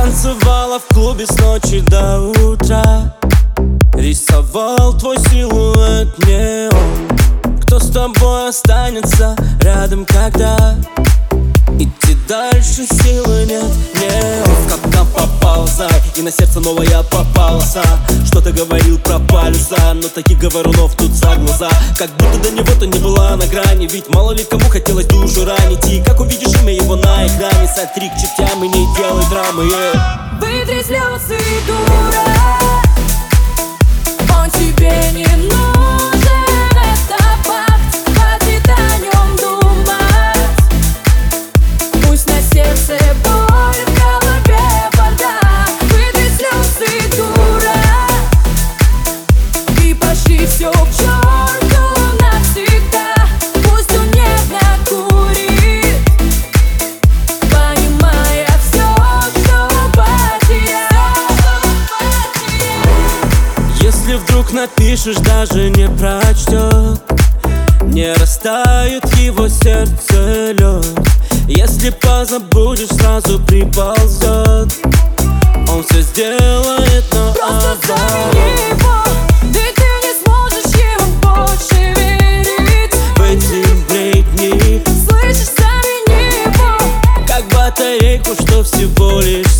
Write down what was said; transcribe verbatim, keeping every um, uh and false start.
Танцевала в клубе с ночи до утра, рисовал твой силуэт неон. Кто с тобой останется рядом, когда идти дальше силы нет, нет. В капкан попал, зай, и на сердце новая попался. Что-то говорил про полюса, но таких говорунов тут за глаза. Как будто до него-то не была на грани, ведь мало ли кому хотелось душу ранить. И как увидишь имя его на экране, сотри к чертям и не делай драмы, yeah. Вытри слезы, дура, он тебе не нужен, это факт, хватит о нем думать. Пусть на сердце боль, в голове бардак. Вытри слезы, дура, и пошли все к черту навсегда. Пусть он нервно курит, понимая все, что потерял. Если вдруг напишешь, даже не прочтет, не растает его сердце лед. Если позабудешь, сразу приползет. Он все сделает, но Просто авария. замени его, ведь ты не сможешь ему больше верить. В эти бредни, Слышишь, замени его, как батарейку, что всего лишь